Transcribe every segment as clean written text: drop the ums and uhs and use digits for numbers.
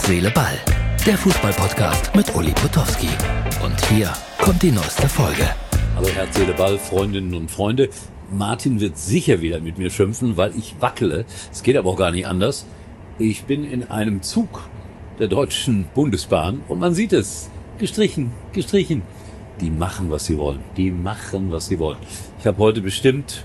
Seele, Ball. Der Fußball-Podcast mit Uli Potowski. Und hier kommt die neueste Folge. Hallo Herz, Seele, Ball, Freundinnen und Freunde. Martin wird sicher wieder mit mir schimpfen, weil ich wackele. Es geht aber auch gar nicht anders. Ich bin in einem Zug der Deutschen Bundesbahn und man sieht es. Gestrichen. Die machen, was sie wollen. Ich habe heute bestimmt,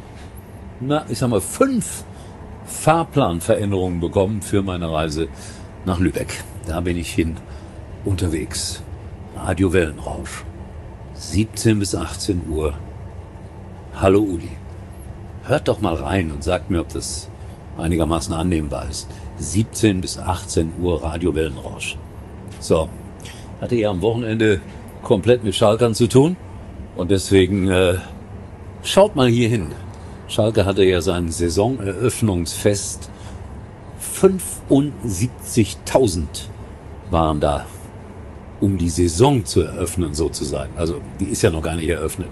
5 Fahrplanveränderungen bekommen für meine Reise nach Lübeck. Da bin ich hin unterwegs. Radio Wellenrausch. 17 bis 18 Uhr. Hallo Uli. Hört doch mal rein und sagt mir, ob das einigermaßen annehmbar ist. 17 bis 18 Uhr Radio Wellenrausch. So, hatte ja am Wochenende komplett mit Schalkern zu tun und deswegen schaut mal hier hin. Schalke hatte ja sein Saisoneröffnungsfest. 75.000 waren da, um die Saison zu eröffnen sozusagen. Also die ist ja noch gar nicht eröffnet.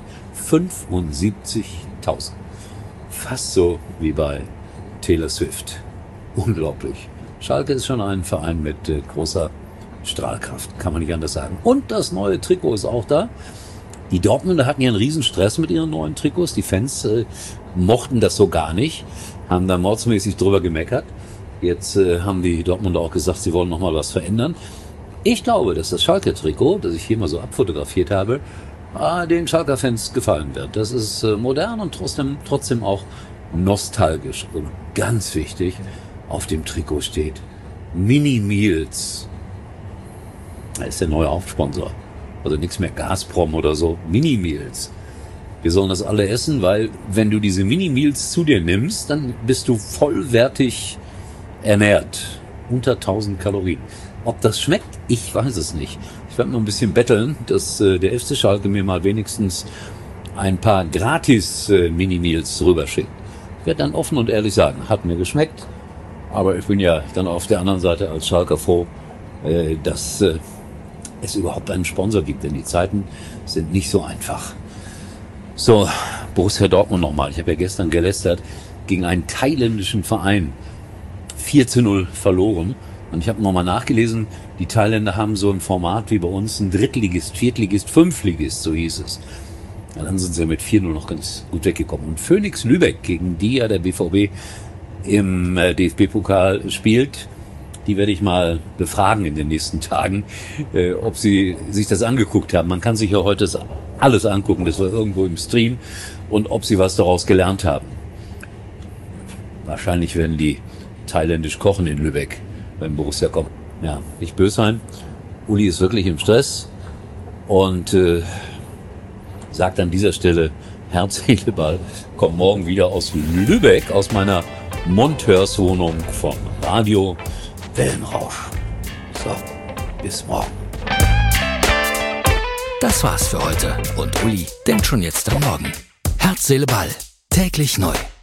75.000. Fast so wie bei Taylor Swift. Unglaublich. Schalke ist schon ein Verein mit großer Strahlkraft, kann man nicht anders sagen. Und das neue Trikot ist auch da. Die Dortmunder hatten ja einen riesen Stress mit ihren neuen Trikots. Die Fans mochten das so gar nicht, haben da mordsmäßig drüber gemeckert. Jetzt haben die Dortmunder auch gesagt, sie wollen nochmal was verändern. Ich glaube, dass das Schalke-Trikot, das ich hier mal so abfotografiert habe, den Schalker-Fans gefallen wird. Das ist modern und trotzdem auch nostalgisch. Und ganz wichtig, auf dem Trikot steht Mini Meals. Da ist der neue Hauptsponsor. Also nichts mehr Gazprom oder so. Mini Meals. Wir sollen das alle essen, weil wenn du diese Mini Meals zu dir nimmst, dann bist du vollwertig ernährt. Unter 1000 Kalorien. Ob das schmeckt, ich weiß es nicht. Ich werde noch ein bisschen betteln, dass der FC Schalke mir mal wenigstens ein paar gratis Mini-Meals rüberschickt. Ich werde dann offen und ehrlich sagen, hat mir geschmeckt. Aber ich bin ja dann auf der anderen Seite als Schalker froh, dass es überhaupt einen Sponsor gibt. Denn die Zeiten sind nicht so einfach. So, Borussia Dortmund nochmal. Ich habe ja gestern gelästert gegen einen thailändischen Verein. 4-0 verloren. Und ich habe nochmal nachgelesen, die Thailänder haben so ein Format wie bei uns, ein Drittligist, Viertligist, Fünftligist, so hieß es. Ja, dann sind sie mit 4-0 noch ganz gut weggekommen. Und Phoenix Lübeck, gegen die ja der BVB im DFB-Pokal spielt, die werde ich mal befragen in den nächsten Tagen, ob sie sich das angeguckt haben. Man kann sich ja heute alles angucken, das war irgendwo im Stream, und ob sie was daraus gelernt haben. Wahrscheinlich werden die thailändisch kochen in Lübeck, wenn Borussia kommt. Ja, nicht böse sein. Uli ist wirklich im Stress und sagt an dieser Stelle, Herz, Seele, Ball, kommt morgen wieder aus Lübeck, aus meiner Monteurswohnung von Radio Wellenrausch. So, bis morgen. Das war's für heute und Uli denkt schon jetzt am Morgen. Herz, Seele, Ball. Täglich neu.